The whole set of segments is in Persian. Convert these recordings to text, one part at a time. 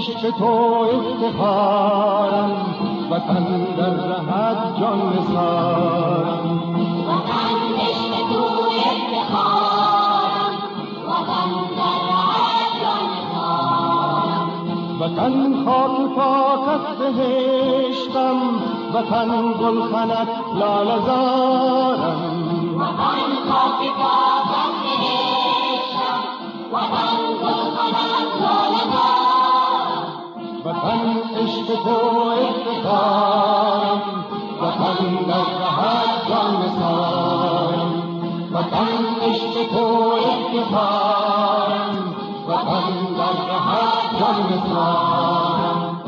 عشق تو افتخارم، وطن در رهت جان نثارم. وطن عشق تو افتخارم، وطن در رهت جان نثارم. وطن خاک پاکت بهشتم، وطن گلخنت لاله زارم. وطن خاک پاکت بهشتم، وطن گلخنت لاله زارم. وطن عشق تو افتخارم، وطن در رهت جان نثارم. وطن عشق تو افتخارم، وطن در رهت جان نثارم.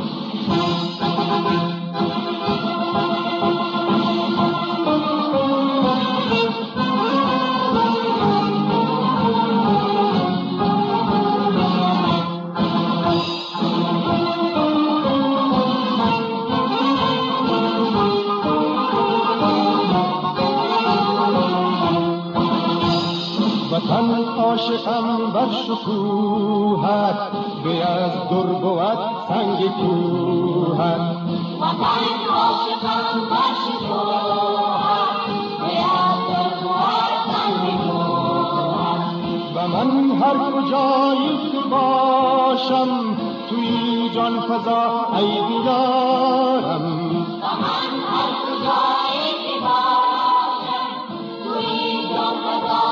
وطن عاشقم بر شکوهت، به از در بود سنگ کوهت. وطن عاشقم بر شکوهت، به از در بود سنگ کوهت. و من هر کجایی که باشم، توی جان فضا ای دیدارم. و من هر کجایی که باشم، توی جان فضا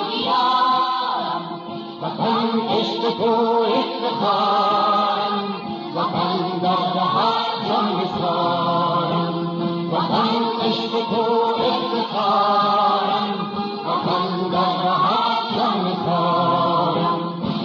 وطن عشق تو افتخارم، وطن در رهت جان نثارم. وطن عشق تو افتخارم، وطن در رهت جان نثارم.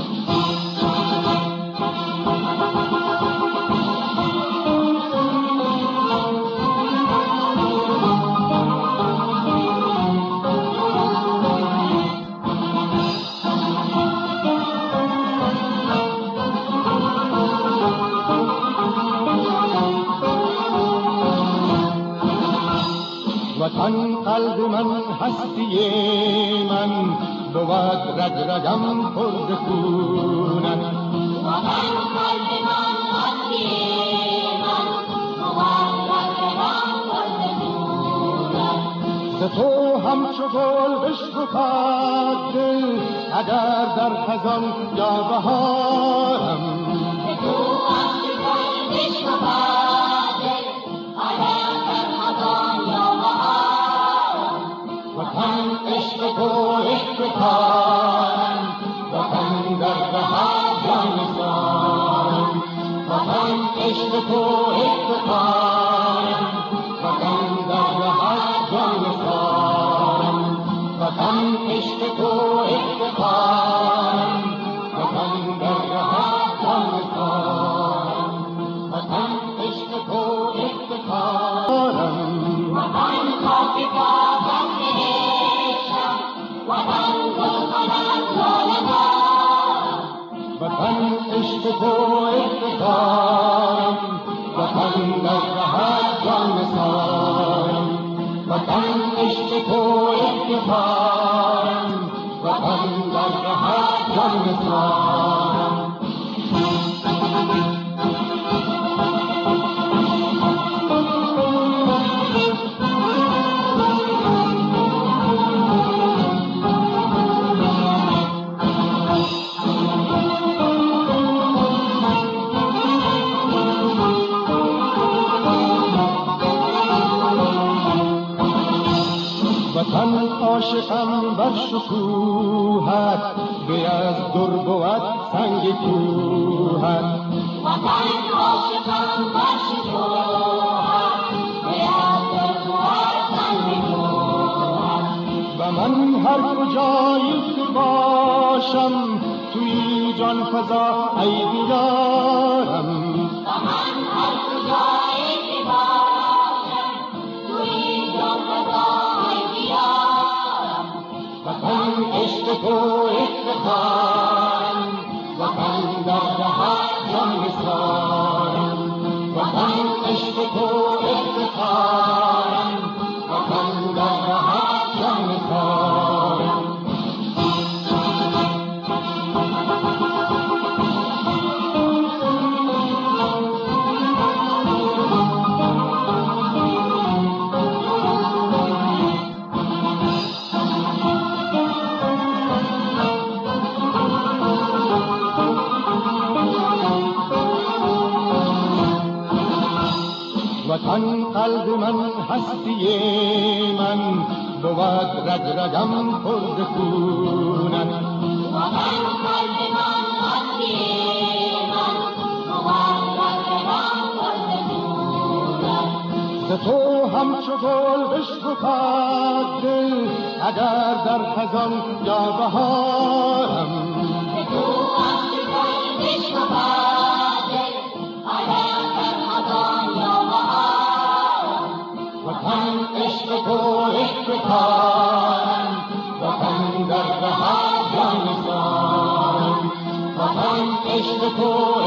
وطن قلب من هستی من، بود رگ رگم پر ز خونت. وطن قلب من هستی من، بود رگ رگم پر ز خونت. ز تو همچو گل بشکفد دل، اگر در خزان یا بهارم. ز تو همچو گل بشکفد دل، اگر در خزان یا بهارم. وطن عشق تو افتخارم، وطن در رهت جان نثارم. وطن عشق تو افتخارم، وطن در رهت جان نثارم. وطن عشق تو افتخارم، وطن در رهت جان نثارم. وطن عشق تو افتخارم. وطن خاک پاکت بهشتم، وطن گلخنت لاله زارم. وطن عشق تو افتخارم، وطن در رهت جان نثارم. وطن عشق تو افتخارم، وطن در رهت جان نثارم. وطن عاشقم بر شکوهت، به از در بود سنگ کوهت. وطن عاشقم بر شکوهت، به از در بود سنگ کوهت. و من هر کجایی که باشم، توی جان فضا ای دیدارم. و من هر کجایی که باشم، توی جان فضا وطن عشق تو افتخارم، وطن در رهت جان نثارم. وطن عشق تو افتخارم، وطن در رهت جان نثارم. بود رگ رگم پر ز خونت. وطن قلب من هستی من، بود رگ رگم پر ز خونت. ز تو همچو گل بشکفد دل، اگر در خزان یا بهارم. ز تو همچو گل بشکفد دل، اگر در خزان یا بهارم. وطن عشق تو افتخارم، وطن در بهار جان سارم. وطن عشق تو